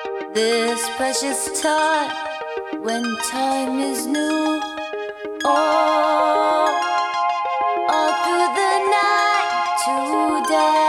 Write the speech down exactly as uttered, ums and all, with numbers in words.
This precious time when time is new. Oh, all through the night today.